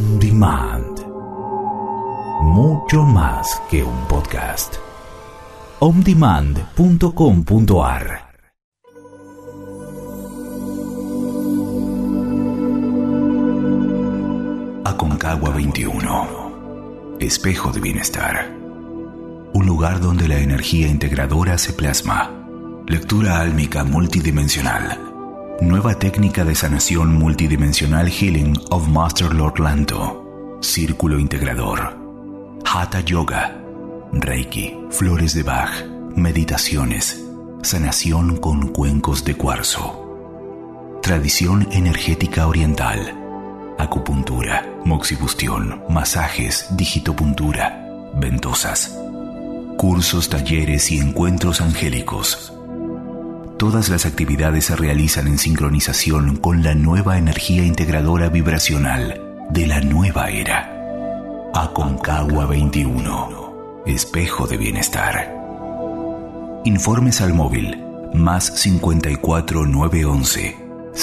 On Demand. Mucho más que un podcast. ondemand.com.ar. Aconcagua 21. Espejo de bienestar. Un lugar donde la energía integradora se plasma. Lectura álmica multidimensional. Nueva técnica de sanación multidimensional Healing of Master Lord Lanto. Círculo integrador. Hatha Yoga. Reiki. Flores de Bach. Meditaciones. Sanación con cuencos de cuarzo. Tradición energética oriental. Acupuntura, moxibustión, masajes, digitopuntura, ventosas. Cursos, talleres y encuentros angélicos. Todas las actividades se realizan en sincronización con la nueva energía integradora vibracional de la nueva era. Aconcagua 21. Espejo de bienestar. Informes al móvil más 54 911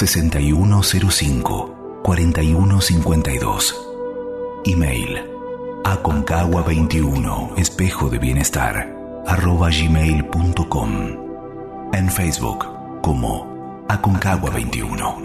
6105 4152. Email aconcagua21 espejo de bienestar @gmail.com. En Facebook como Aconcagua 21.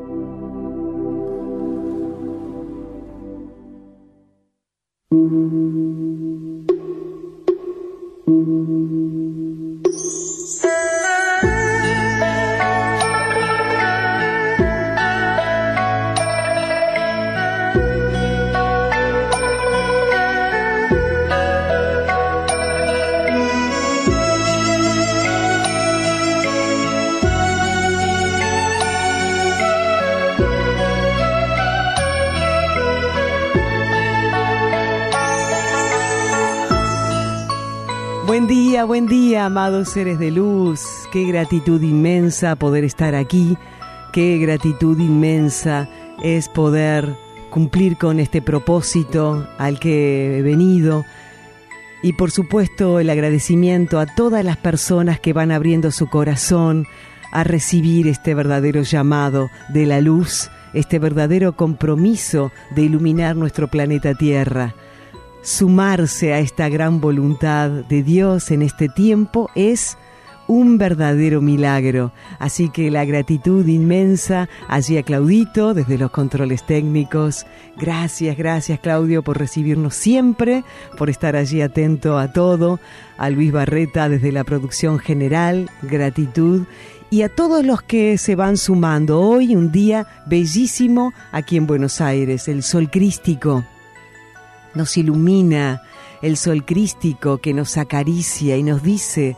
Buen día, amados seres de luz. Qué gratitud inmensa poder estar aquí. Qué gratitud inmensa es poder cumplir con este propósito al que he venido. Y por supuesto el agradecimiento a todas las personas que van abriendo su corazón a recibir este verdadero llamado de la luz, este verdadero compromiso de iluminar nuestro planeta Tierra. Sumarse a esta gran voluntad de Dios en este tiempo es un verdadero milagro. Así que la gratitud inmensa allí a Claudito desde los controles técnicos. Gracias Claudio por recibirnos siempre, por estar allí atento a todo. A Luis Barreta desde la producción general, gratitud. Y a todos los que se van sumando. Hoy un día bellísimo aquí en Buenos Aires, el sol crístico. Nos ilumina el sol crístico que nos acaricia y nos dice: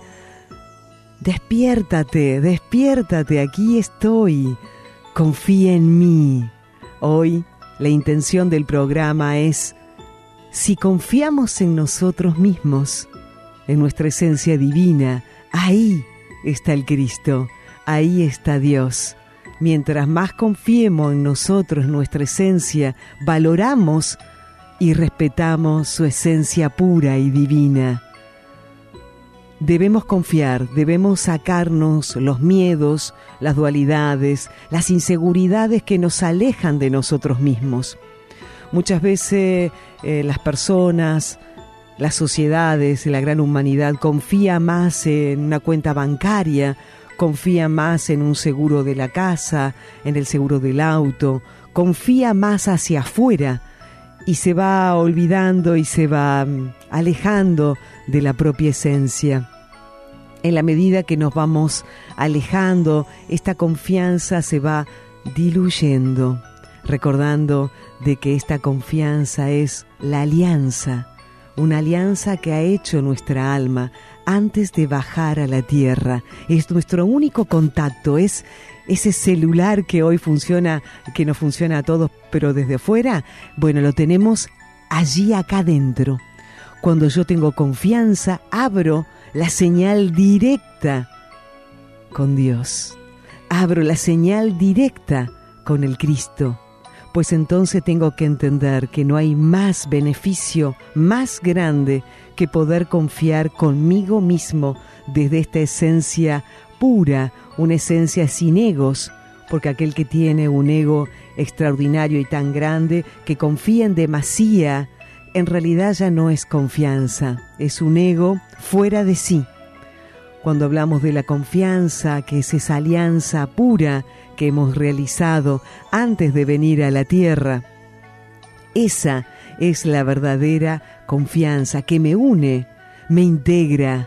despiértate, aquí estoy, confía en mí. Hoy la intención del programa es: si confiamos en nosotros mismos, en nuestra esencia divina, ahí está el Cristo, ahí está Dios. Mientras más confiemos en nosotros, en nuestra esencia, valoramos y respetamos su esencia pura y divina. Debemos confiar, debemos sacarnos los miedos, las dualidades, las inseguridades que nos alejan de nosotros mismos. Muchas veces las personas, las sociedades, la gran humanidad confía más en una cuenta bancaria, confía más en un seguro de la casa, en el seguro del auto, confía más hacia afuera, y se va olvidando y se va alejando de la propia esencia. En la medida que nos vamos alejando, esta confianza se va diluyendo, recordando de que esta confianza es la alianza, una alianza que ha hecho nuestra alma antes de bajar a la tierra. Es nuestro único contacto, es ese celular que hoy funciona, que nos funciona a todos, pero desde afuera, bueno, lo tenemos allí acá dentro. Cuando yo tengo confianza, abro la señal directa con Dios. Abro la señal directa con el Cristo. Pues entonces tengo que entender que no hay más beneficio más grande que poder confiar conmigo mismo desde esta esencia pura, una esencia sin egos, porque aquel que tiene un ego extraordinario y tan grande que confía en demasía, en realidad ya no es confianza, es un ego fuera de sí. Cuando hablamos de la confianza, que es esa alianza pura que hemos realizado antes de venir a la tierra, esa es la verdadera confianza que me une, me integra,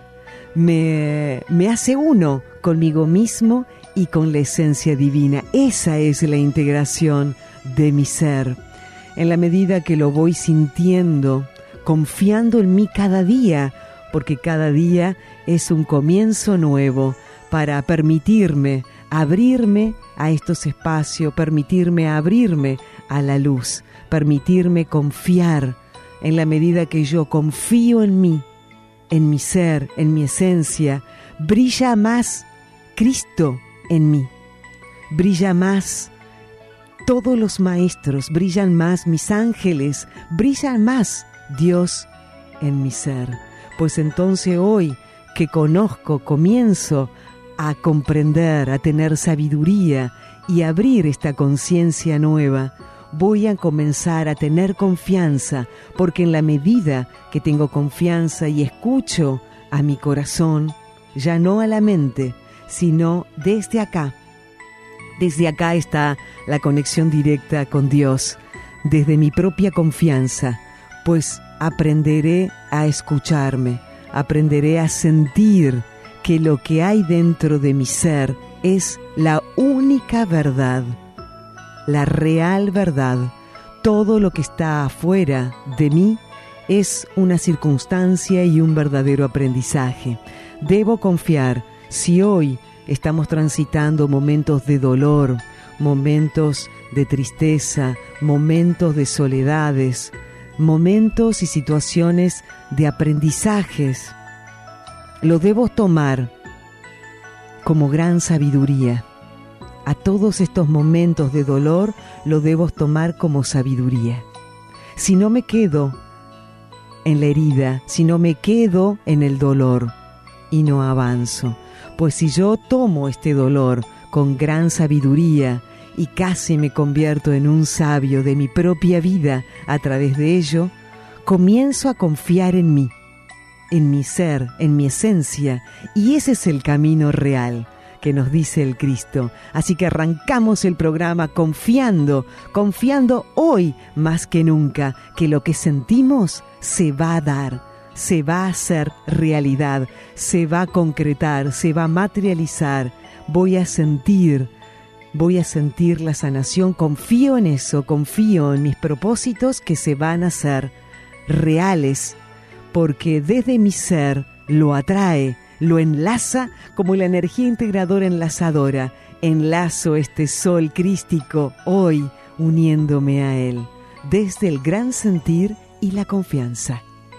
me hace uno conmigo mismo y con la esencia divina. Esa es la integración de mi ser. En la medida que lo voy sintiendo, confiando en mí cada día, porque cada día es un comienzo nuevo para permitirme abrirme a estos espacios, permitirme abrirme a la luz, permitirme confiar. En la medida que yo confío en mí, en mi ser, en mi esencia, brilla más Cristo en mí, brilla más todos los maestros, brillan más mis ángeles, brillan más Dios en mi ser. Pues entonces hoy que conozco, comienzo a comprender, a tener sabiduría y abrir esta conciencia nueva, voy a comenzar a tener confianza, porque en la medida que tengo confianza y escucho a mi corazón, ya no a la mente, sino desde acá. Desde acá está la conexión directa con Dios, desde mi propia confianza, pues aprenderé a escucharme, aprenderé a sentir que lo que hay dentro de mi ser es la única verdad, la real verdad. Todo lo que está afuera de mí es una circunstancia y un verdadero aprendizaje. Debo confiar. Si hoy estamos transitando momentos de dolor, momentos de tristeza, momentos de soledades, momentos y situaciones de aprendizajes, lo debo tomar como gran sabiduría. A todos estos momentos de dolor lo debo tomar como sabiduría. Si no me quedo en la herida, si no me quedo en el dolor y no avanzo, pues si yo tomo este dolor con gran sabiduría y casi me convierto en un sabio de mi propia vida a través de ello, comienzo a confiar en mí, en mi ser, en mi esencia, y ese es el camino real que nos dice el Cristo. Así que arrancamos el programa confiando hoy más que nunca que lo que sentimos se va a dar, se va a hacer realidad, se va a concretar, se va a materializar. Voy a sentir la sanación, confío en eso, confío en mis propósitos que se van a hacer reales, porque desde mi ser lo atrae, lo enlaza como la energía integradora enlazadora. Enlazo este sol crístico hoy uniéndome a él, desde el gran sentir y la confianza.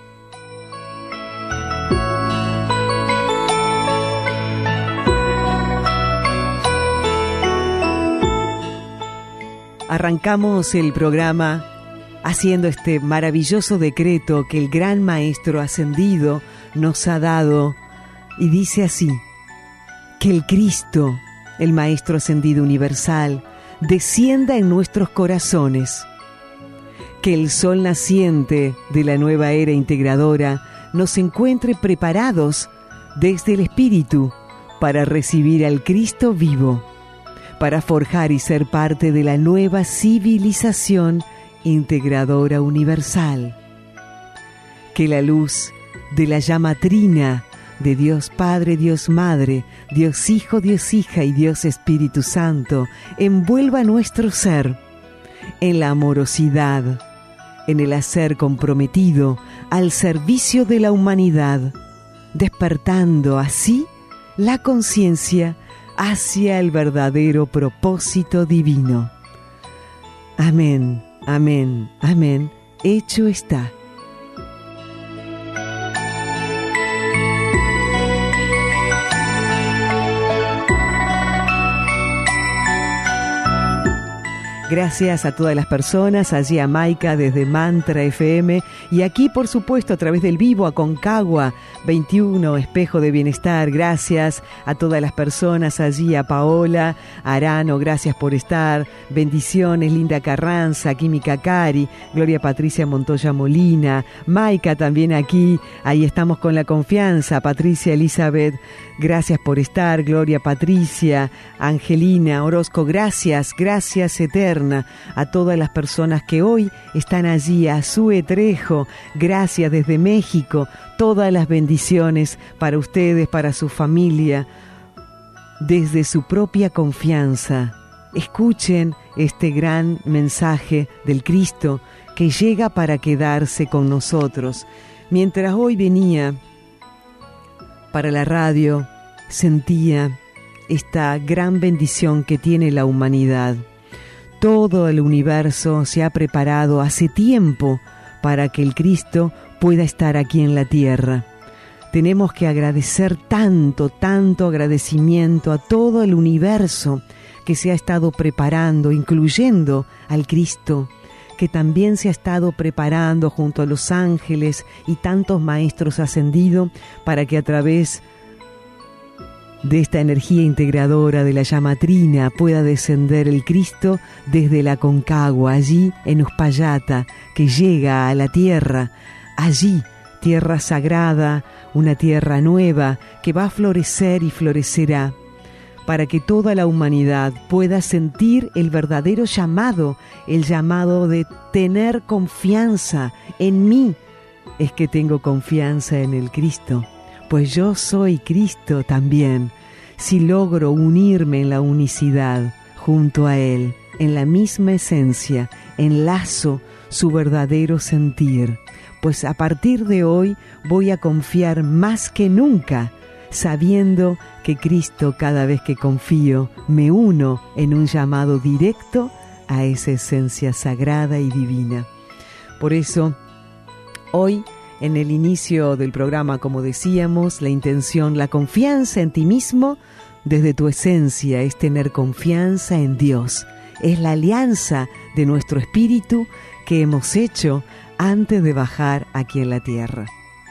Arrancamos el programa haciendo este maravilloso decreto que el gran Maestro Ascendido nos ha dado, y dice así: que el Cristo, el Maestro Ascendido Universal, descienda en nuestros corazones, que el sol naciente de la nueva era integradora nos encuentre preparados desde el Espíritu para recibir al Cristo vivo, para forjar y ser parte de la nueva civilización integradora universal. Que la luz de la llama trina de Dios Padre, Dios Madre, Dios Hijo, Dios Hija y Dios Espíritu Santo envuelva nuestro ser en la amorosidad, en el hacer comprometido al servicio de la humanidad, despertando así la conciencia hacia el verdadero propósito divino. Amén, amén, amén. Hecho está. Gracias a todas las personas, allí a Maika desde Mantra FM y aquí por supuesto a través del vivo Aconcagua 21, Espejo de Bienestar. Gracias a todas las personas allí, a Paola Arano, gracias por estar. Bendiciones, Linda Carranza, Química Cari, Gloria Patricia Montoya Molina, Maika también aquí, ahí estamos con la confianza. Patricia Elizabeth, gracias por estar. Gloria Patricia, Angelina Orozco, gracias eterna a todas las personas que hoy están allí. A Sue Trejo, gracias desde México, todas las bendiciones para ustedes, para su familia, desde su propia confianza. Escuchen este gran mensaje del Cristo que llega para quedarse con nosotros. Mientras hoy venía para la radio, sentía esta gran bendición que tiene la humanidad. Todo el universo se ha preparado hace tiempo para que el Cristo pueda estar aquí en la tierra. Tenemos que agradecer tanto agradecimiento a todo el universo que se ha estado preparando, incluyendo al Cristo, que también se ha estado preparando junto a los ángeles y tantos maestros ascendidos para que a través de esta energía integradora de la llama trina pueda descender el Cristo desde la Aconcagua, allí en Uspallata, que llega a la tierra, allí, tierra sagrada, una tierra nueva que va a florecer y florecerá, para que toda la humanidad pueda sentir el verdadero llamado, el llamado de tener confianza en mí. Es que tengo confianza en el Cristo, pues yo soy Cristo también, si logro unirme en la unicidad junto a Él, en la misma esencia, enlazo su verdadero sentir. Pues a partir de hoy voy a confiar más que nunca, sabiendo que Cristo, cada vez que confío, me uno en un llamado directo a esa esencia sagrada y divina. Por eso, hoy, en el inicio del programa, como decíamos, la intención, la confianza en ti mismo desde tu esencia es tener confianza en Dios. Es la alianza de nuestro espíritu que hemos hecho antes de bajar aquí en la tierra.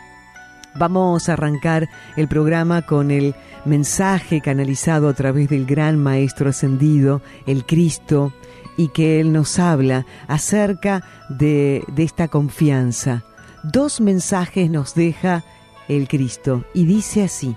Vamos a arrancar el programa con el mensaje canalizado a través del gran Maestro Ascendido, el Cristo, y que Él nos habla acerca de esta confianza. 2 mensajes nos deja el Cristo y dice así: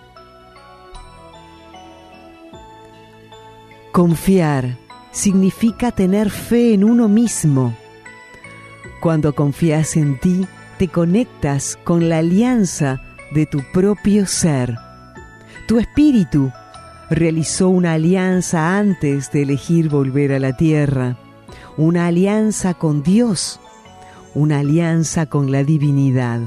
confiar significa tener fe en uno mismo. Cuando confías en ti, te conectas con la alianza de tu propio ser. Tu espíritu realizó una alianza antes de elegir volver a la tierra, una alianza con Dios, una alianza con la divinidad.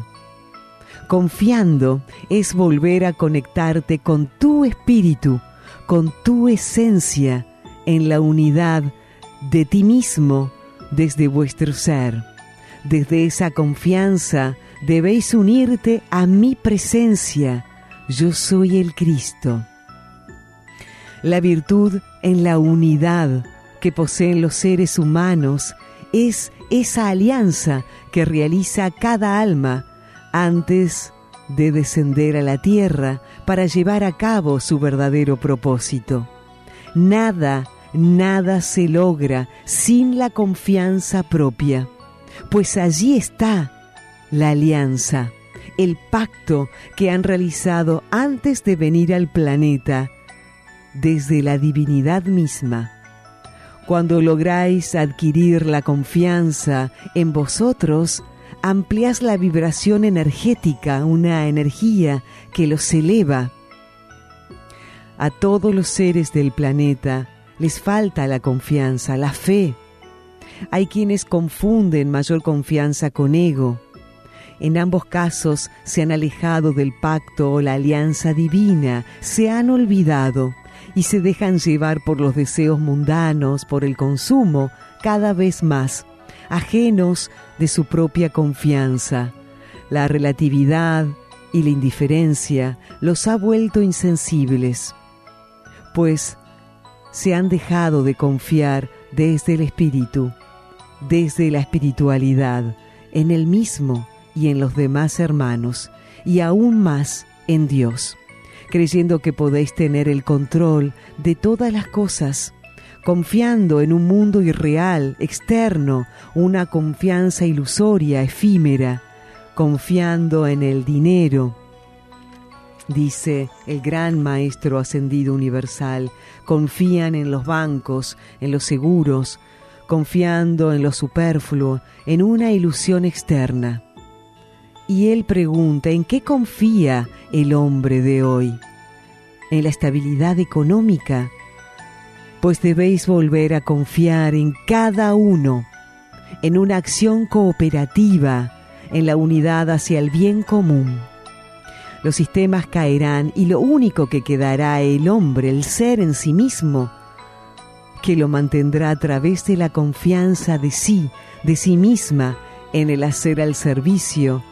Confiando es volver a conectarte con tu espíritu, con tu esencia, en la unidad de ti mismo desde vuestro ser. Desde esa confianza debéis unirte a mi presencia. Yo soy el Cristo. La virtud en la unidad que poseen los seres humanos es esa alianza que realiza cada alma antes de descender a la tierra para llevar a cabo su verdadero propósito. Nada se logra sin la confianza propia, pues allí está la alianza, el pacto que han realizado antes de venir al planeta desde la divinidad misma. Cuando lográis adquirir la confianza en vosotros, ampliáis la vibración energética, una energía que los eleva. A todos los seres del planeta les falta la confianza, la fe. Hay quienes confunden mayor confianza con ego. En ambos casos se han alejado del pacto o la alianza divina, se han olvidado y se dejan llevar por los deseos mundanos, por el consumo, cada vez más, ajenos de su propia confianza. La relatividad y la indiferencia los ha vuelto insensibles, pues se han dejado de confiar desde el espíritu, desde la espiritualidad, en el mismo y en los demás hermanos, y aún más en Dios, creyendo que podéis tener el control de todas las cosas, confiando en un mundo irreal, externo, una confianza ilusoria, efímera, confiando en el dinero. Dice el gran Maestro Ascendido Universal, confían en los bancos, en los seguros, confiando en lo superfluo, en una ilusión externa. Y él pregunta, ¿en qué confía el hombre de hoy? ¿En la estabilidad económica? Pues debéis volver a confiar en cada uno, en una acción cooperativa, en la unidad hacia el bien común. Los sistemas caerán y lo único que quedará el hombre, el ser en sí mismo, que lo mantendrá a través de la confianza de sí misma, en el hacer al servicio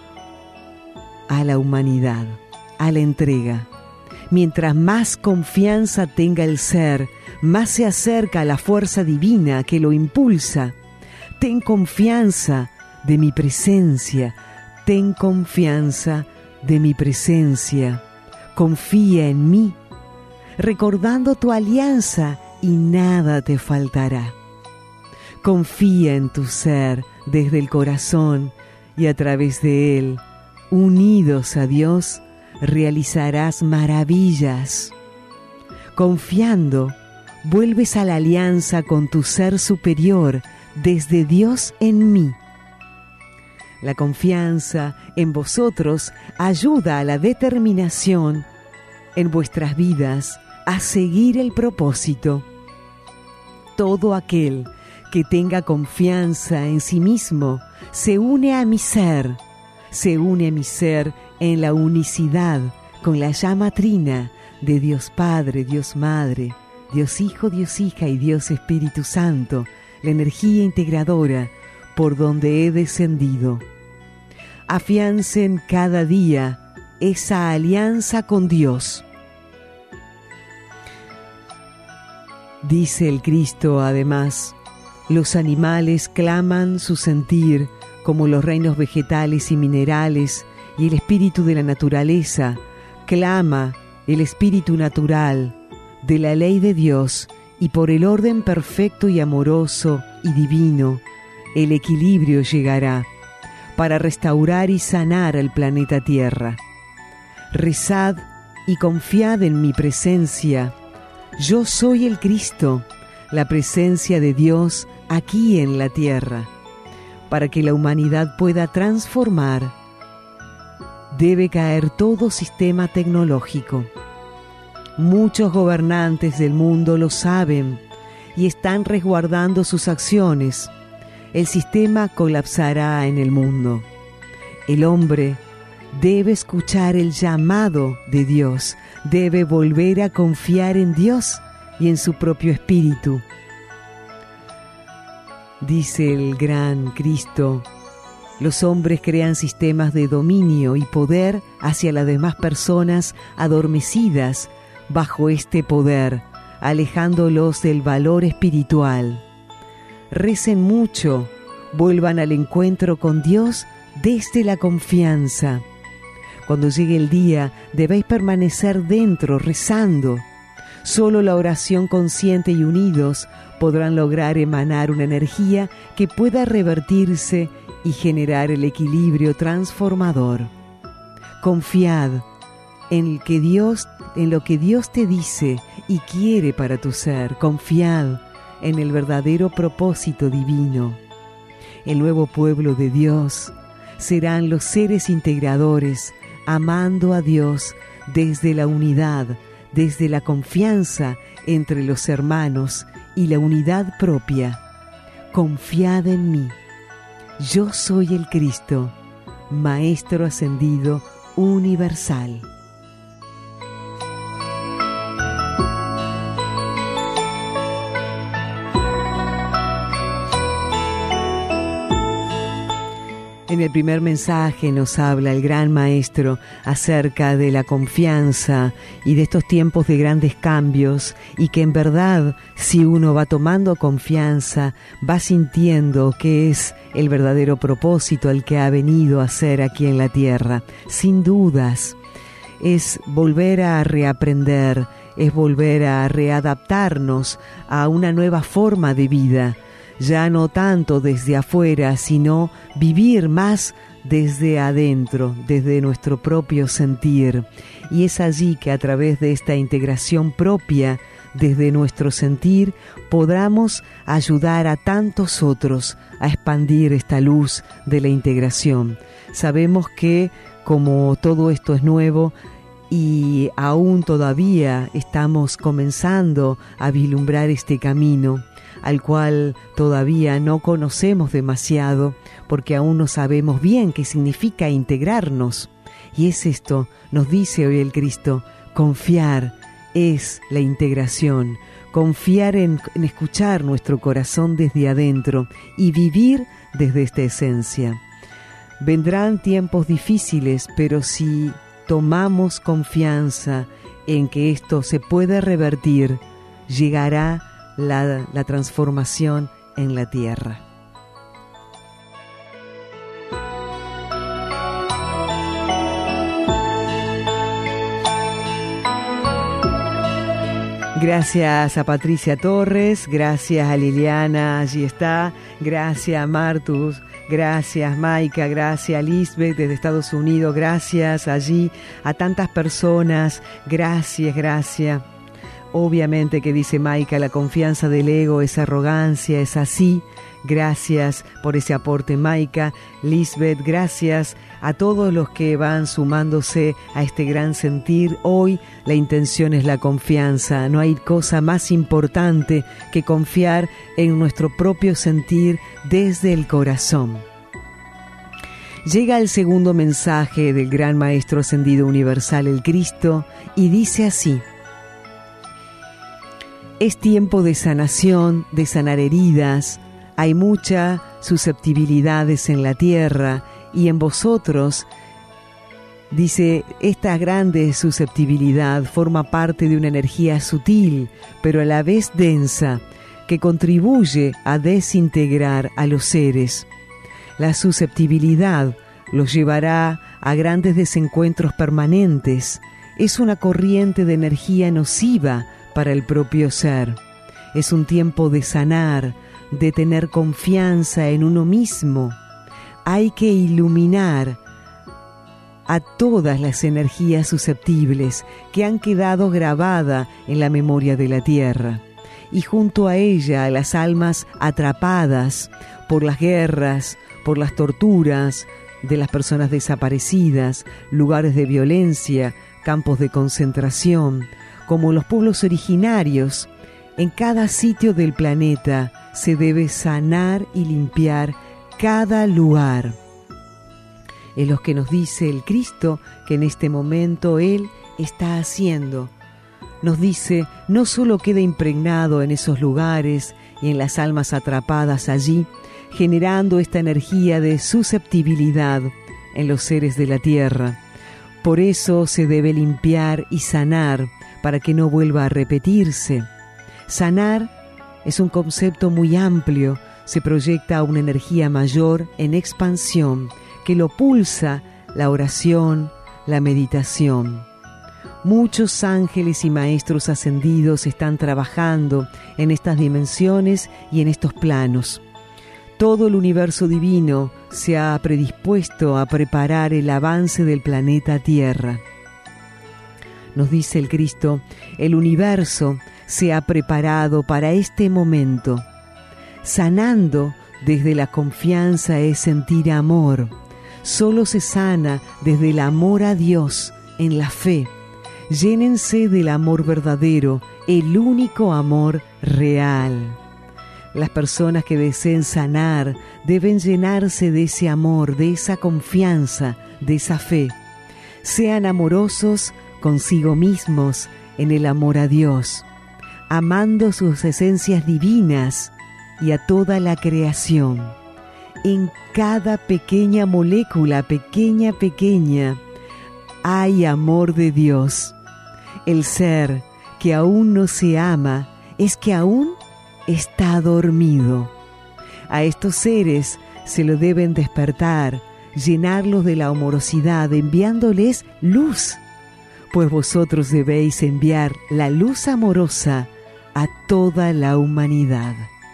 a la humanidad, a la entrega. Mientras más confianza tenga el ser, más se acerca a la fuerza divina que lo impulsa. Ten confianza de mi presencia, ten confianza de mi presencia. Confía en mí, recordando tu alianza y nada te faltará. Confía en tu ser desde el corazón y a través de él, unidos a Dios, realizarás maravillas. Confiando, vuelves a la alianza con tu ser superior desde Dios en mí. La confianza en vosotros ayuda a la determinación en vuestras vidas a seguir el propósito. Todo aquel que tenga confianza en sí mismo se une a mi ser en la unicidad con la llama trina de Dios Padre, Dios Madre, Dios Hijo, Dios Hija y Dios Espíritu Santo, la energía integradora por donde he descendido. Afiancen cada día esa alianza con Dios. Dice el Cristo, además, los animales claman su sentir como los reinos vegetales y minerales, y el espíritu de la naturaleza clama el espíritu natural de la ley de Dios, y por el orden perfecto y amoroso y divino, el equilibrio llegará para restaurar y sanar al planeta Tierra. Rezad y confiad en mi presencia. Yo soy el Cristo, la presencia de Dios aquí en la Tierra. Para que la humanidad pueda transformar, debe caer todo sistema tecnológico. Muchos gobernantes del mundo lo saben y están resguardando sus acciones. El sistema colapsará en el mundo. El hombre debe escuchar el llamado de Dios, debe volver a confiar en Dios y en su propio espíritu. Dice el gran Cristo, los hombres crean sistemas de dominio y poder hacia las demás personas adormecidas bajo este poder, alejándolos del valor espiritual. Recen mucho, vuelvan al encuentro con Dios desde la confianza. Cuando llegue el día, debéis permanecer dentro, rezando. Solo la oración consciente y unidos podrán lograr emanar una energía que pueda revertirse y generar el equilibrio transformador. Confiad en lo que Dios te dice y quiere para tu ser. Confiad en el verdadero propósito divino. El nuevo pueblo de Dios serán los seres integradores, amando a Dios desde la unidad, desde la confianza entre los hermanos y la unidad propia. Confiad en mí. Yo soy el Cristo, Maestro Ascendido Universal. En el primer mensaje nos habla el gran maestro acerca de la confianza y de estos tiempos de grandes cambios, y que en verdad, si uno va tomando confianza, va sintiendo que es el verdadero propósito al que ha venido a ser aquí en la tierra. Sin dudas, es volver a reaprender, es volver a readaptarnos a una nueva forma de vida. Ya no tanto desde afuera, sino vivir más desde adentro, desde nuestro propio sentir. Y es allí que a través de esta integración propia, desde nuestro sentir, podamos ayudar a tantos otros a expandir esta luz de la integración. Sabemos que como todo esto es nuevo, y aún todavía estamos comenzando a vislumbrar este camino, al cual todavía no conocemos demasiado, porque aún no sabemos bien qué significa integrarnos. Y es esto, nos dice hoy el Cristo, confiar es la integración, confiar en escuchar nuestro corazón desde adentro y vivir desde esta esencia. Vendrán tiempos difíciles, pero si tomamos confianza en que esto se puede revertir, llegará la transformación en la tierra. Gracias a Patricia Torres, gracias a Liliana, allí está, gracias a Martus, gracias Maika, gracias a Lisbeth desde Estados Unidos, gracias allí a tantas personas, gracias. Obviamente que dice Maika, la confianza del ego es arrogancia, es así. Gracias por ese aporte, Maika. Lisbeth, gracias a todos los que van sumándose a este gran sentir. Hoy la intención es la confianza. No hay cosa más importante que confiar en nuestro propio sentir desde el corazón. Llega el segundo mensaje del gran Maestro Ascendido Universal, el Cristo, y dice así: es tiempo de sanación, de sanar heridas. Hay muchas susceptibilidades en la tierra y en vosotros, dice, esta grande susceptibilidad forma parte de una energía sutil, pero a la vez densa, que contribuye a desintegrar a los seres. La susceptibilidad los llevará a grandes desencuentros permanentes. Es una corriente de energía nociva para el propio ser. Es un tiempo de sanar, de tener confianza en uno mismo. Hay que iluminar a todas las energías susceptibles que han quedado grabadas en la memoria de la tierra, y junto a ella a las almas atrapadas por las guerras, por las torturas de las personas desaparecidas, lugares de violencia, campos de concentración, como los pueblos originarios. En cada sitio del planeta se debe sanar y limpiar cada lugar. Es lo que nos dice el Cristo que en este momento Él está haciendo. Nos dice, no solo queda impregnado en esos lugares y en las almas atrapadas allí, generando esta energía de susceptibilidad en los seres de la tierra. Por eso se debe limpiar y sanar para que no vuelva a repetirse. Sanar es un concepto muy amplio, se proyecta a una energía mayor en expansión que lo pulsa la oración, la meditación. Muchos ángeles y maestros ascendidos están trabajando en estas dimensiones y en estos planos. Todo el universo divino se ha predispuesto a preparar el avance del planeta Tierra. Nos dice el Cristo, el universo se ha preparado para este momento. Sanando desde la confianza es sentir amor. Solo se sana desde el amor a Dios, en la fe. Llénense del amor verdadero, el único amor real. Las personas que deseen sanar deben llenarse de ese amor, de esa confianza, de esa fe. Sean amorosos consigo mismos en el amor a Dios, amando sus esencias divinas y a toda la creación. En cada pequeña molécula, pequeña, hay amor de Dios. El ser que aún no se ama es que aún está dormido. A estos seres se lo deben despertar, llenarlos de la amorosidad, enviándoles luz, pues vosotros debéis enviar la luz amorosa a toda la humanidad.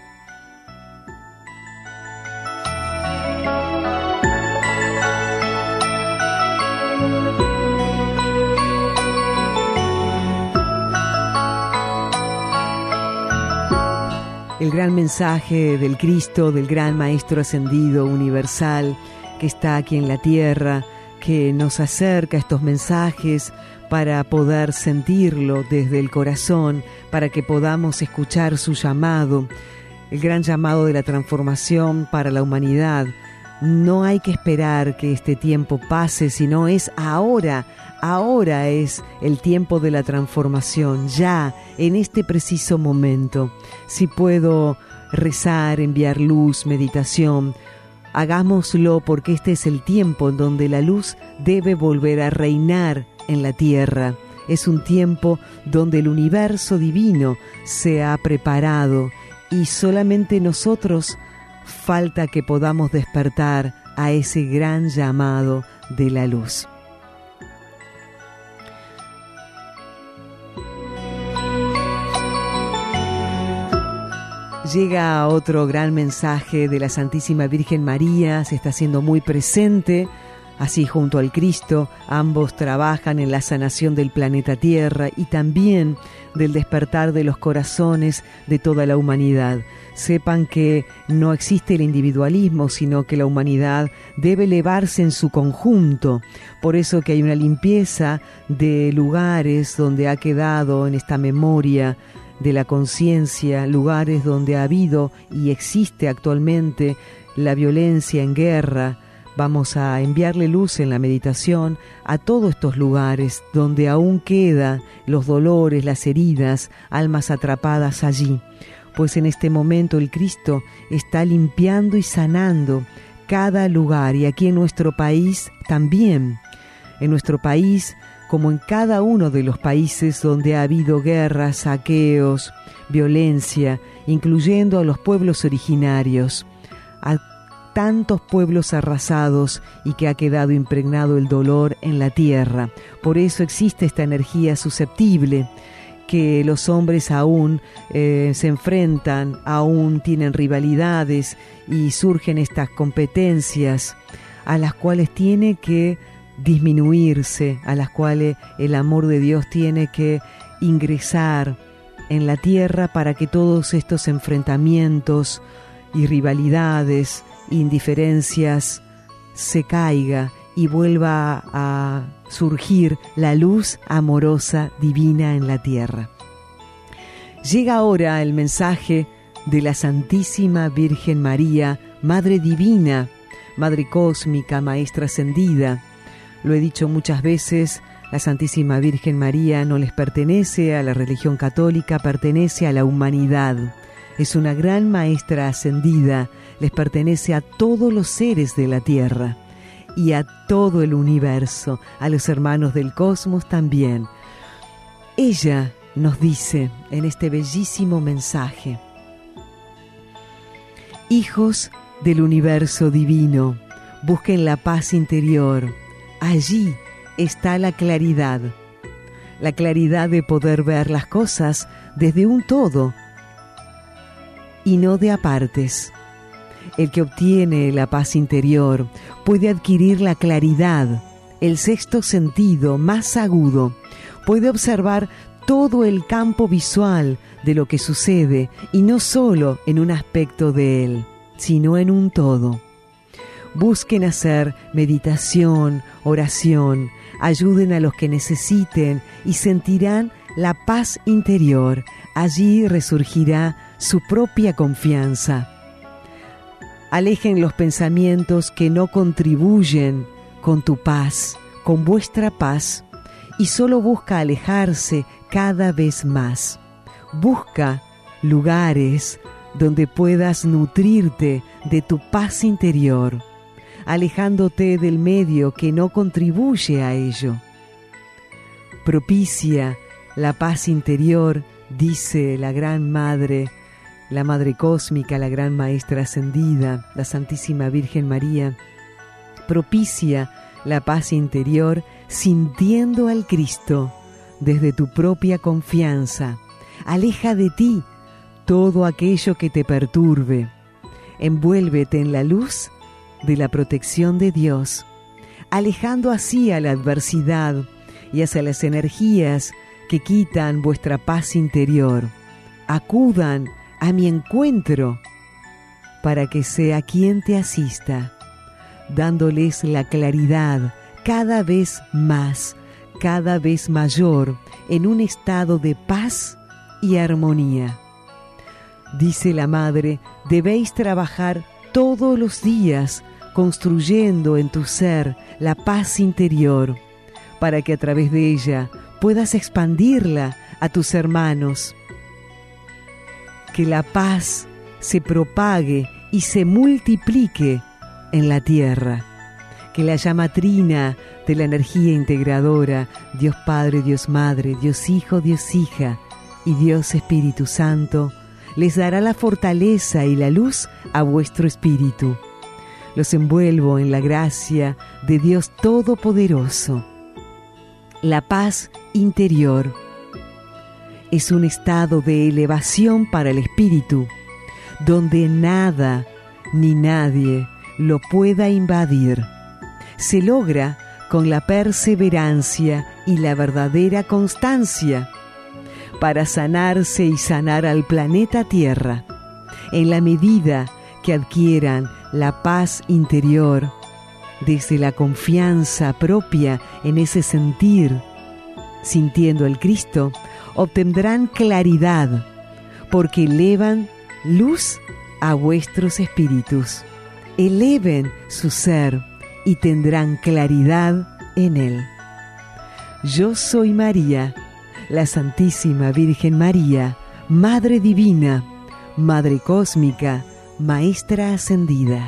El gran mensaje del Cristo, del gran Maestro Ascendido universal que está aquí en la tierra, que nos acerca estos mensajes para poder sentirlo desde el corazón, para que podamos escuchar su llamado, el gran llamado de la transformación para la humanidad. No hay que esperar que este tiempo pase, sino es ahora. Ahora es el tiempo de la transformación, ya, en este preciso momento. Si puedo rezar, enviar luz, meditación, hagámoslo, porque este es el tiempo en donde la luz debe volver a reinar en la tierra. Es un tiempo donde el universo divino se ha preparado y solamente nosotros falta que podamos despertar a ese gran llamado de la luz. Llega otro gran mensaje de la Santísima Virgen María, se está haciendo muy presente, así junto al Cristo, ambos trabajan en la sanación del planeta Tierra y también del despertar de los corazones de toda la humanidad. Sepan que no existe el individualismo, sino que la humanidad debe elevarse en su conjunto. Por eso que hay una limpieza de lugares donde ha quedado en esta memoria de la conciencia, lugares donde ha habido y existe actualmente la violencia en guerra. Vamos a enviarle luz en la meditación a todos estos lugares donde aún quedan los dolores, las heridas, almas atrapadas allí. Pues en este momento el Cristo está limpiando y sanando cada lugar, y aquí en nuestro país también. En nuestro país, como en cada uno de los países donde ha habido guerras, saqueos, violencia, incluyendo a los pueblos originarios, a tantos pueblos arrasados y que ha quedado impregnado el dolor en la tierra. Por eso existe esta energía susceptible, que los hombres aún se enfrentan, aún tienen rivalidades y surgen estas competencias a las cuales tiene que disminuirse, a las cuales el amor de Dios tiene que ingresar en la tierra para que todos estos enfrentamientos y rivalidades, indiferencias, se caiga y vuelva a surgir la luz amorosa divina en la tierra. Llega ahora el mensaje de la Santísima Virgen María, Madre Divina, Madre Cósmica, Maestra Ascendida. Lo he dicho muchas veces, la Santísima Virgen María no les pertenece a la religión católica, pertenece a la humanidad. Es una gran Maestra Ascendida, les pertenece a todos los seres de la tierra y a todo el universo, a los hermanos del cosmos también. Ella nos dice en este bellísimo mensaje: hijos del universo divino, busquen la paz interior. Allí está la claridad de poder ver las cosas desde un todo y no de apartes. El que obtiene la paz interior puede adquirir la claridad, el sexto sentido más agudo, puede observar todo el campo visual de lo que sucede y no solo en un aspecto de él, sino en un todo. Busquen hacer meditación, oración, ayuden a los que necesiten y sentirán la paz interior. Allí resurgirá su propia confianza. Alejen los pensamientos que no contribuyen con tu paz, con vuestra paz, y solo busca alejarse cada vez más. Busca lugares donde puedas nutrirte de tu paz interior, alejándote del medio que no contribuye a ello. Propicia la paz interior, dice la Gran Madre, la Madre Cósmica, la Gran Maestra Ascendida, la Santísima Virgen María. Propicia la paz interior sintiendo al Cristo desde tu propia confianza. Aleja de ti todo aquello que te perturbe. Envuélvete en la luz de la protección de Dios, alejando así a la adversidad y hacia las energías que quitan vuestra paz interior. Acudan a mi encuentro para que sea quien te asista, dándoles la claridad cada vez más, cada vez mayor, en un estado de paz y armonía. Dice la Madre, debéis trabajar todos los días construyendo en tu ser la paz interior, para que a través de ella puedas expandirla a tus hermanos. Que la paz se propague y se multiplique en la tierra. Que la llama trina de la energía integradora, Dios Padre, Dios Madre, Dios Hijo, Dios Hija y Dios Espíritu Santo, les dará la fortaleza y la luz a vuestro espíritu. Los envuelvo en la gracia de Dios Todopoderoso. La paz interior es un estado de elevación para el espíritu, donde nada ni nadie lo pueda invadir. Se logra con la perseverancia y la verdadera constancia para sanarse y sanar al planeta Tierra. En la medida que adquieran la paz interior, desde la confianza propia en ese sentir, sintiendo al Cristo, obtendrán claridad, porque elevan luz a vuestros espíritus. Eleven su ser y tendrán claridad en él. Yo soy María, la Santísima Virgen María, Madre Divina, Madre Cósmica, Maestra Ascendida.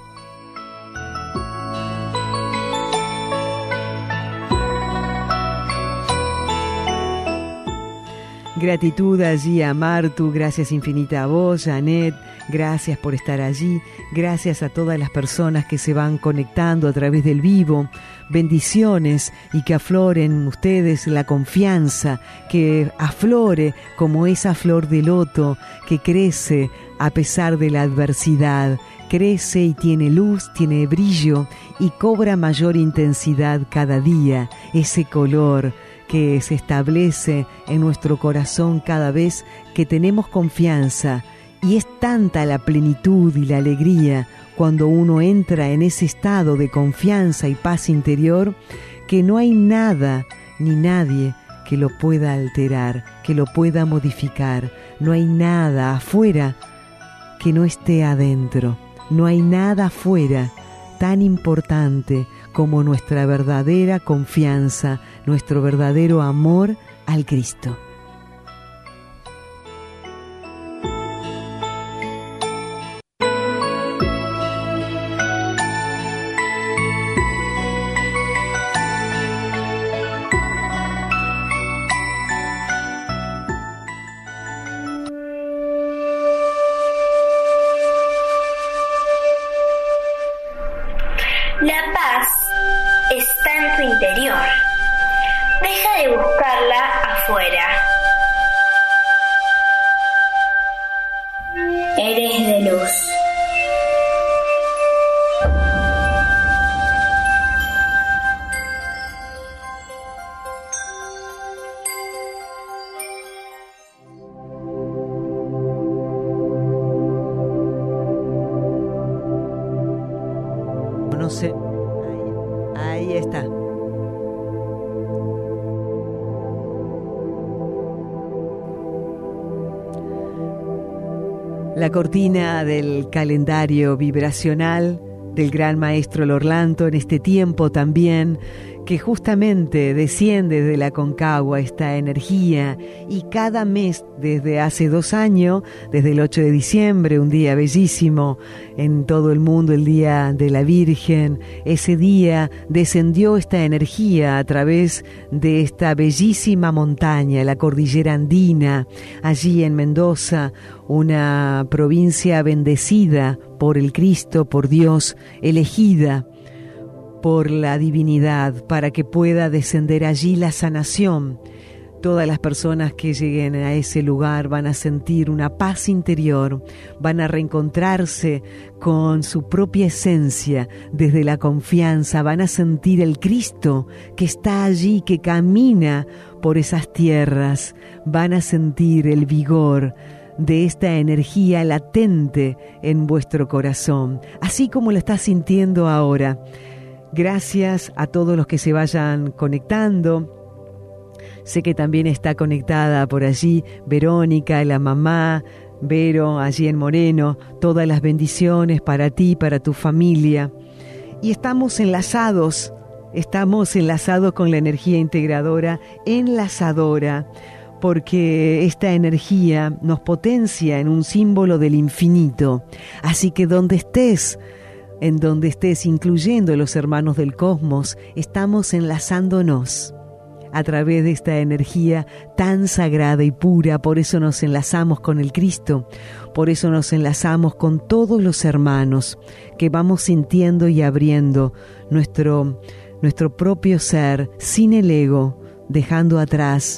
Gratitud allí a Martu, gracias infinita a vos, Janet, gracias por estar allí, gracias a todas las personas que se van conectando a través del vivo, bendiciones y que afloren ustedes la confianza, que aflore como esa flor de loto que crece a pesar de la adversidad, crece y tiene luz, tiene brillo y cobra mayor intensidad cada día, ese color que se establece en nuestro corazón cada vez que tenemos confianza, y es tanta la plenitud y la alegría cuando uno entra en ese estado de confianza y paz interior, que no hay nada ni nadie que lo pueda alterar, que lo pueda modificar. No hay nada afuera que no esté adentro, no hay nada afuera tan importante como nuestra verdadera confianza, nuestro verdadero amor al Cristo. La paz está en tu interior. Deja de buscarla afuera. Eres de luz. No sé. Ahí está. La cortina del calendario vibracional del gran maestro Lorlanto en este tiempo también, que justamente desciende de la Aconcagua esta energía, y cada mes desde hace 2 años, desde el 8 de diciembre, un día bellísimo en todo el mundo, el Día de la Virgen, ese día descendió esta energía a través de esta bellísima montaña, la cordillera andina, allí en Mendoza, una provincia bendecida por el Cristo, por Dios, elegida por la divinidad, para que pueda descender allí la sanación. Todas las personas que lleguen a ese lugar van a sentir una paz interior, van a reencontrarse con su propia esencia desde la confianza, van a sentir el Cristo que está allí, que camina por esas tierras, van a sentir el vigor de esta energía latente en vuestro corazón, así como lo estás sintiendo ahora. Gracias a todos los que se vayan conectando. Sé que también está conectada por allí Verónica, la mamá, Vero, allí en Moreno. Todas las bendiciones para ti, para tu familia. Y estamos enlazados con la energía integradora, enlazadora, porque esta energía nos potencia en un símbolo del infinito. Así que en donde estés, incluyendo los hermanos del cosmos, estamos enlazándonos a través de esta energía tan sagrada y pura. Por eso nos enlazamos con el Cristo, por eso nos enlazamos con todos los hermanos, que vamos sintiendo y abriendo nuestro propio ser, sin el ego, dejando atrás.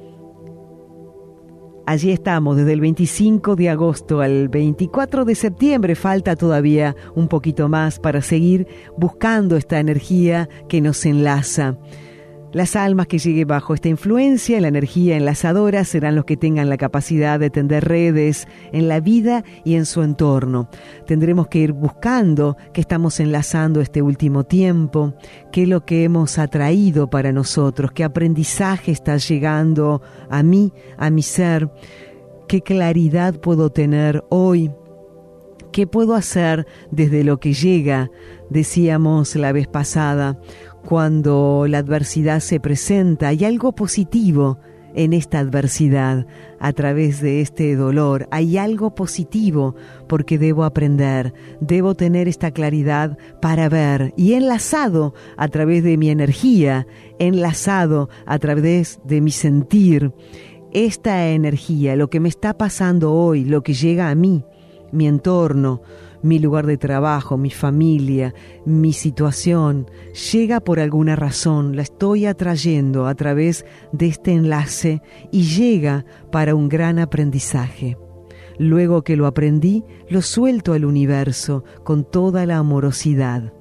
Allí estamos desde el 25 de agosto al 24 de septiembre. Falta todavía un poquito más para seguir buscando esta energía que nos enlaza. Las almas que lleguen bajo esta influencia, la energía enlazadora, serán los que tengan la capacidad de tender redes en la vida y en su entorno. Tendremos que ir buscando qué estamos enlazando este último tiempo, qué es lo que hemos atraído para nosotros, qué aprendizaje está llegando a mí, a mi ser, qué claridad puedo tener hoy, qué puedo hacer desde lo que llega. Decíamos la vez pasada, cuando la adversidad se presenta, hay algo positivo en esta adversidad, a través de este dolor. Hay algo positivo porque debo aprender, debo tener esta claridad para ver, y enlazado a través de mi energía, enlazado a través de mi sentir, esta energía, lo que me está pasando hoy, lo que llega a mí, mi entorno, mi lugar de trabajo, mi familia, mi situación, llega por alguna razón, la estoy atrayendo a través de este enlace y llega para un gran aprendizaje. Luego que lo aprendí, lo suelto al universo con toda la amorosidad.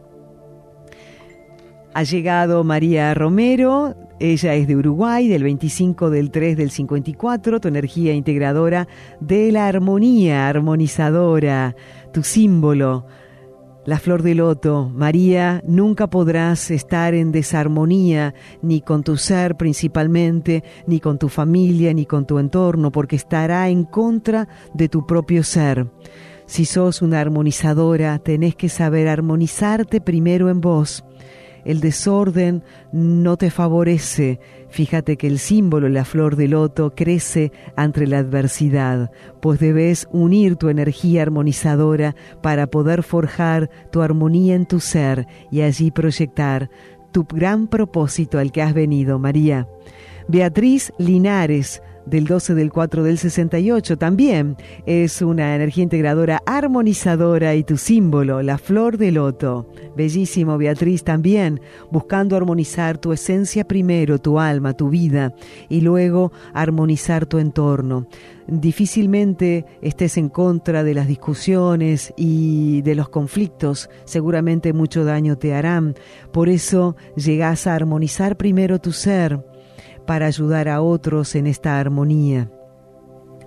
Ha llegado María Romero, ella es de Uruguay, del 25 del 3 del 54, tu energía integradora de la armonía, armonizadora, tu símbolo, la flor de loto. María, nunca podrás estar en desarmonía, ni con tu ser principalmente, ni con tu familia, ni con tu entorno, porque estará en contra de tu propio ser. Si sos una armonizadora, tenés que saber armonizarte primero en vos. El desorden no te favorece. Fíjate que el símbolo, la flor de loto, crece ante la adversidad, pues debes unir tu energía armonizadora para poder forjar tu armonía en tu ser y allí proyectar tu gran propósito al que has venido, María. Beatriz Linares, del 12 del 4 del 68, también es una energía integradora armonizadora, y tu símbolo, la flor de loto. Bellísimo, Beatriz, también buscando armonizar tu esencia primero, tu alma, tu vida, y luego armonizar tu entorno. Difícilmente estés en contra de las discusiones y de los conflictos, seguramente mucho daño te harán. Por eso llegás a armonizar primero tu ser, para ayudar a otros en esta armonía.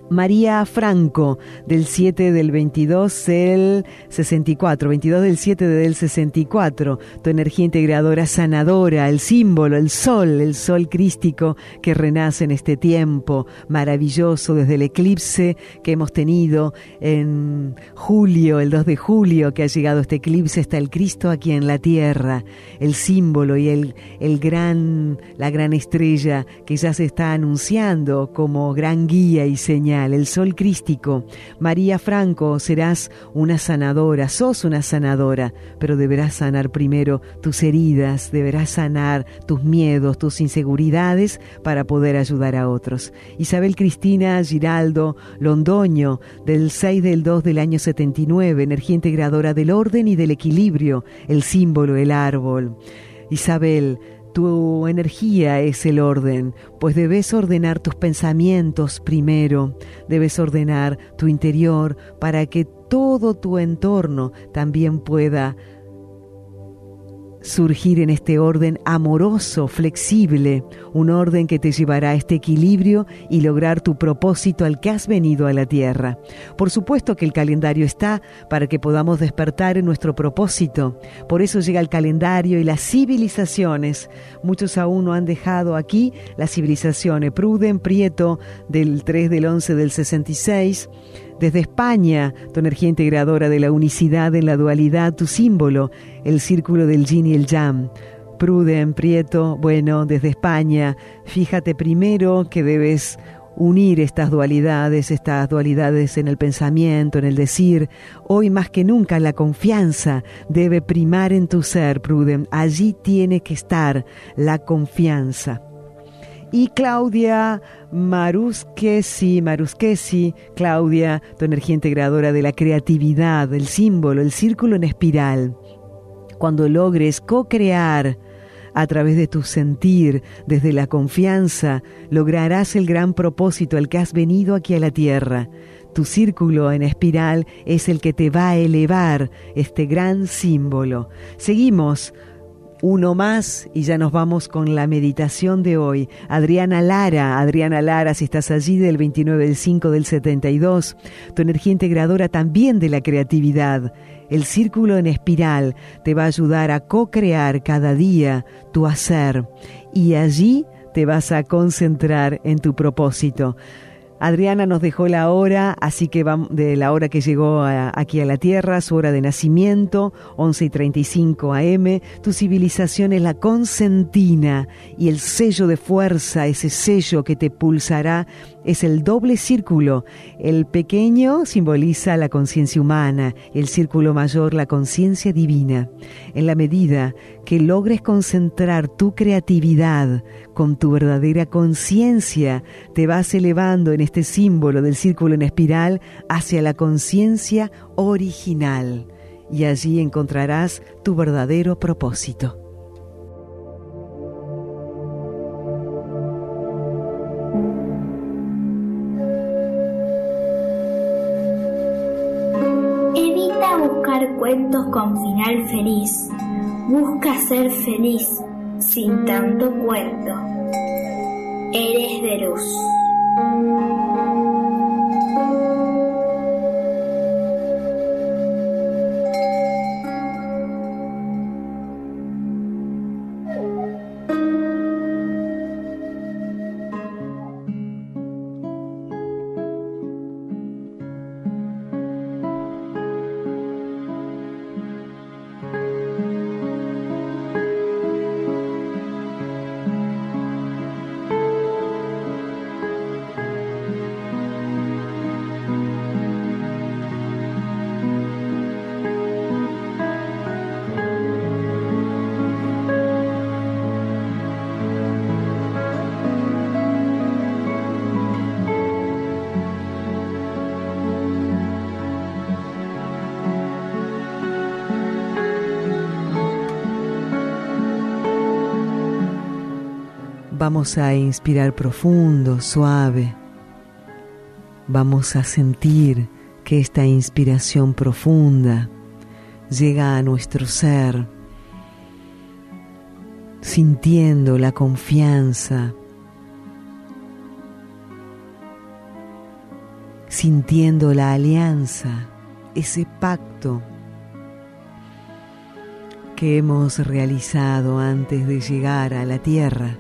María Franco, del 7 del 22 del 64, 22 del 7 del 64, tu energía integradora sanadora, el símbolo, el sol crístico que renace en este tiempo maravilloso desde el eclipse que hemos tenido en julio, el 2 de julio que ha llegado este eclipse, está el Cristo aquí en la tierra, el símbolo y la gran estrella que ya se está anunciando como gran guía y señal. El sol crístico. María Franco, serás una sanadora, sos una sanadora, pero deberás sanar primero tus heridas, deberás sanar tus miedos, tus inseguridades para poder ayudar a otros. Isabel Cristina Giraldo Londoño, del 6 del 2 del año 79, energía integradora del orden y del equilibrio, el símbolo, el árbol. Isabel, tu energía es el orden, pues debes ordenar tus pensamientos primero, debes ordenar tu interior para que todo tu entorno también pueda surgir en este orden amoroso, flexible, un orden que te llevará a este equilibrio y lograr tu propósito al que has venido a la tierra. Por supuesto que el calendario está para que podamos despertar en nuestro propósito. Por eso llega el calendario y las civilizaciones. Muchos aún no han dejado aquí las civilizaciones. Pruden Prieto, del 3 del 11 del 66. Desde España, tu energía integradora de la unicidad en la dualidad, tu símbolo, el círculo del yin y el yang. Pruden Prieto, bueno, desde España, fíjate primero que debes unir estas dualidades en el pensamiento, en el decir. Hoy más que nunca la confianza debe primar en tu ser, Pruden. Allí tiene que estar la confianza. Y Claudia Marusquesi, Claudia, tu energía integradora de la creatividad, el símbolo, el círculo en espiral. Cuando logres co-crear a través de tu sentir, desde la confianza, lograrás el gran propósito al que has venido aquí a la tierra. Tu círculo en espiral es el que te va a elevar este gran símbolo. Seguimos. Uno más y ya nos vamos con la meditación de hoy. Adriana Lara, si estás allí, del 29 del 5 del 72, tu energía integradora también de la creatividad. El círculo en espiral te va a ayudar a co-crear cada día tu hacer y allí te vas a concentrar en tu propósito. Adriana nos dejó la hora, así que vamos de la hora que llegó aquí a la Tierra, su hora de nacimiento, 11:35 AM. Tu civilización es la consentina y el sello de fuerza, ese sello que te pulsará, es el doble círculo. El pequeño simboliza la conciencia humana, el círculo mayor la conciencia divina. En la medida que logres concentrar tu creatividad con tu verdadera conciencia, te vas elevando en este símbolo del círculo en espiral hacia la conciencia original y allí encontrarás tu verdadero propósito. Evita buscar cuentos con final feliz. Busca ser feliz sin tanto cuento. Eres de luz. Vamos a inspirar profundo, suave. Vamos a sentir que esta inspiración profunda llega a nuestro ser, sintiendo la confianza, sintiendo la alianza, ese pacto que hemos realizado antes de llegar a la tierra,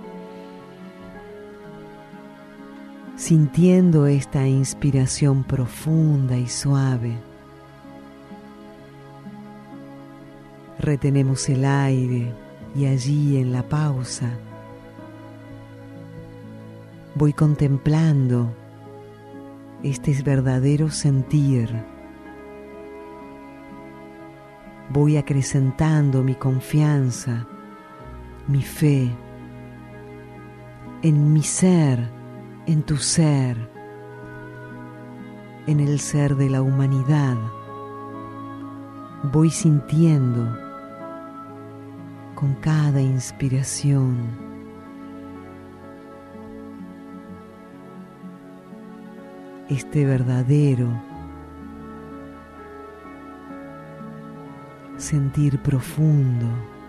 sintiendo esta inspiración profunda y suave. Retenemos el aire y allí en la pausa voy contemplando este verdadero sentir. Voy acrecentando mi confianza, mi fe en mi ser, en tu ser, en el ser de la humanidad. Voy sintiendo con cada inspiración este verdadero sentir profundo,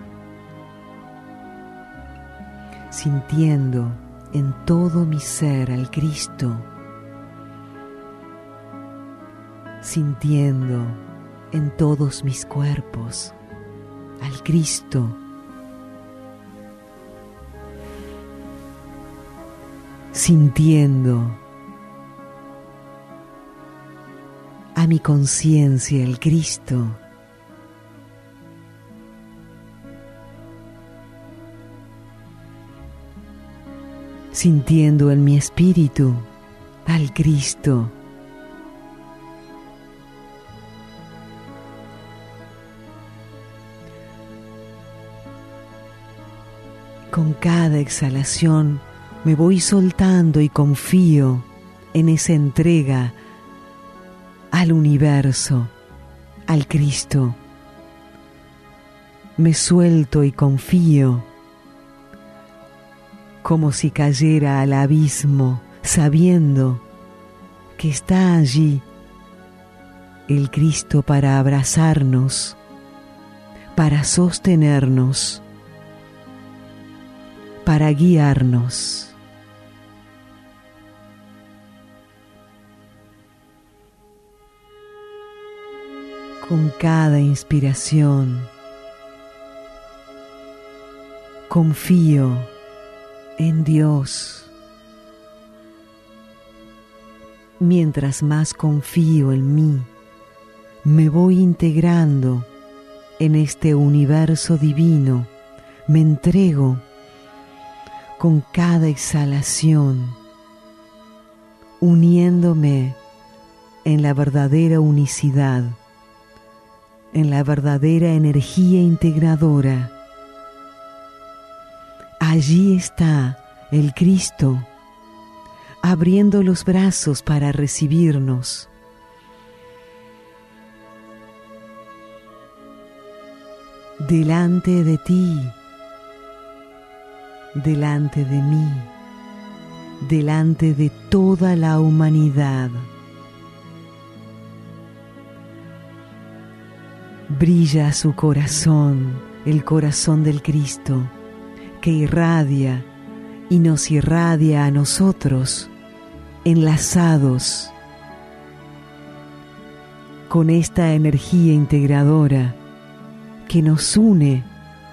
sintiendo en todo mi ser al Cristo, sintiendo en todos mis cuerpos al Cristo, sintiendo a mi conciencia el Cristo, sintiendo en mi espíritu al Cristo, con cada exhalación me voy soltando y confío en esa entrega al universo, al Cristo. Me suelto y confío como si cayera al abismo, sabiendo que está allí el Cristo para abrazarnos, para sostenernos, para guiarnos. Con cada inspiración, confío en Dios. Mientras más confío en mí, me voy integrando en este universo divino, me entrego con cada exhalación, uniéndome en la verdadera unicidad, en la verdadera energía integradora. Allí está el Cristo, abriendo los brazos para recibirnos. Delante de ti, delante de mí, delante de toda la humanidad. Brilla su corazón, el corazón del Cristo, que irradia y nos irradia a nosotros, enlazados con esta energía integradora que nos une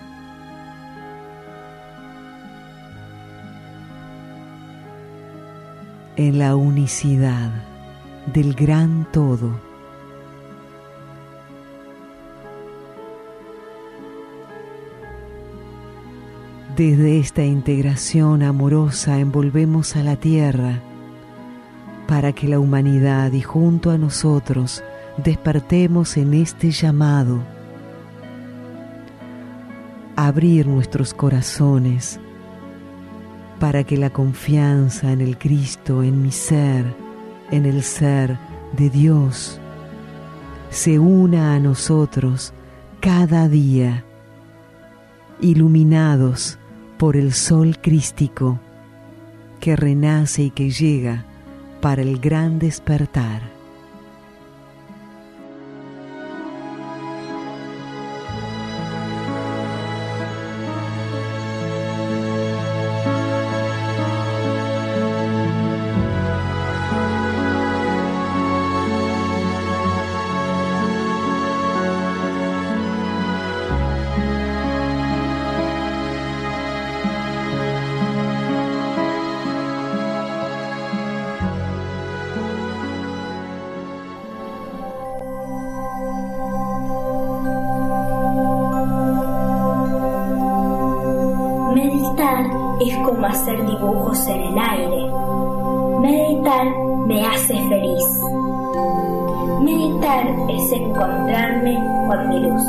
en la unicidad del gran todo. Desde esta integración amorosa envolvemos a la tierra para que la humanidad y junto a nosotros despertemos en este llamado. Abrir nuestros corazones para que la confianza en el Cristo, en mi ser, en el ser de Dios, se una a nosotros cada día, iluminados por el sol crístico que renace y que llega para el gran despertar. Meditar es como hacer dibujos en el aire. Meditar me hace feliz. Meditar es encontrarme con mi luz.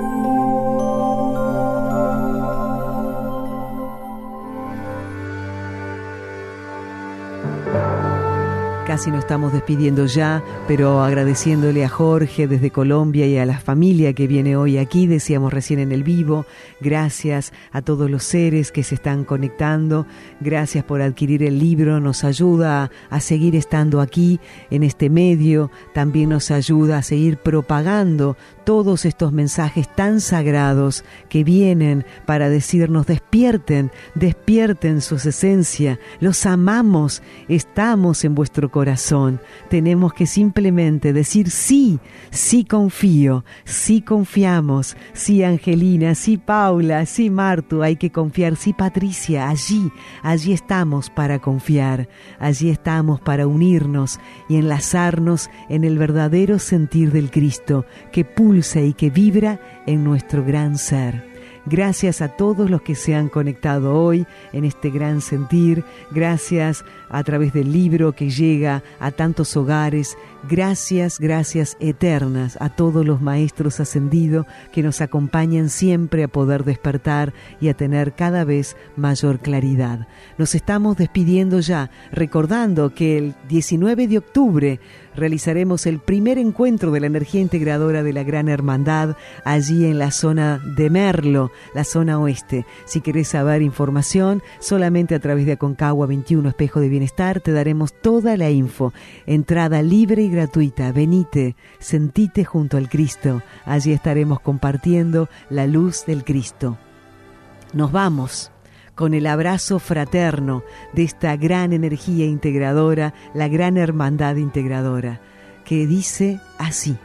Casi nos estamos despidiendo ya, pero agradeciéndole a Jorge desde Colombia y a la familia que viene hoy aquí, decíamos recién en el vivo, gracias a todos los seres que se están conectando, gracias por adquirir el libro, nos ayuda a seguir estando aquí en este medio, también nos ayuda a seguir propagando todos estos mensajes tan sagrados que vienen para decirnos despierten su esencia, los amamos, estamos en vuestro corazón. Tenemos que simplemente decir sí, sí confío, sí confiamos, sí Angelina, sí Paula, sí Martu, hay que confiar, sí Patricia, allí estamos para confiar, allí estamos para unirnos y enlazarnos en el verdadero sentir del Cristo que pulsa y que vibra en nuestro gran ser. Gracias a todos los que se han conectado hoy en este gran sentir, gracias a través del libro que llega a tantos hogares, gracias eternas a todos los maestros ascendidos que nos acompañan siempre a poder despertar y a tener cada vez mayor claridad. Nos estamos despidiendo ya, recordando que el 19 de octubre realizaremos el primer encuentro de la energía integradora de la Gran Hermandad allí en la zona de Merlo, la zona oeste. Si querés saber información, solamente a través de Aconcagua 21 Espejo de Bienestar te daremos toda la info. Entrada libre y gratuita. Venite, sentite junto al Cristo. Allí estaremos compartiendo la luz del Cristo. Nos vamos con el abrazo fraterno de esta gran energía integradora, la gran hermandad integradora, que dice así: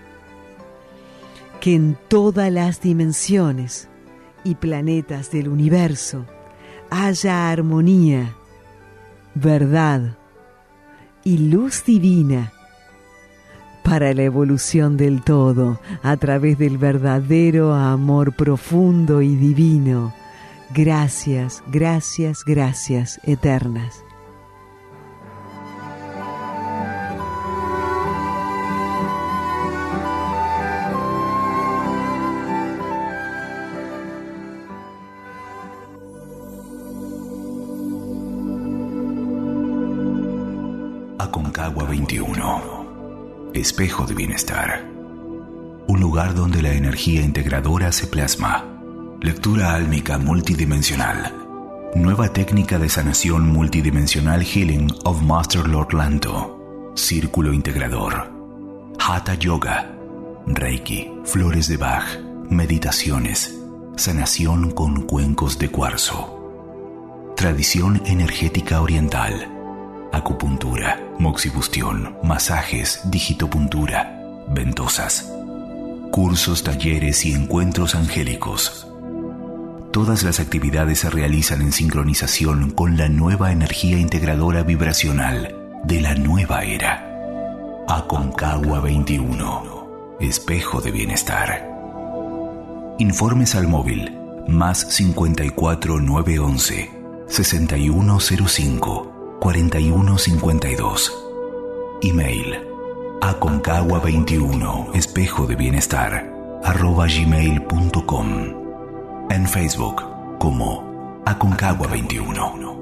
que en todas las dimensiones y planetas del universo haya armonía, verdad y luz divina para la evolución del todo a través del verdadero amor profundo y divino. Gracias, gracias, gracias eternas. Aconcagua 21. Espejo de Bienestar. Un lugar donde la energía integradora se plasma. Lectura álmica multidimensional. Nueva técnica de sanación multidimensional Healing of Master Lord Lanto. Círculo integrador. Hatha Yoga. Reiki. Flores de Bach. Meditaciones. Sanación con cuencos de cuarzo. Tradición energética oriental. Acupuntura, moxibustión, masajes, digitopuntura, ventosas. Cursos, talleres y encuentros angélicos. Todas las actividades se realizan en sincronización con la nueva energía integradora vibracional de la nueva era. Aconcagua 21. Espejo de Bienestar. Informes al móvil más 54 911 6105 4152. Email aconcagua21 espejo de bienestar @gmail.com. En Facebook como Aconcagua 21.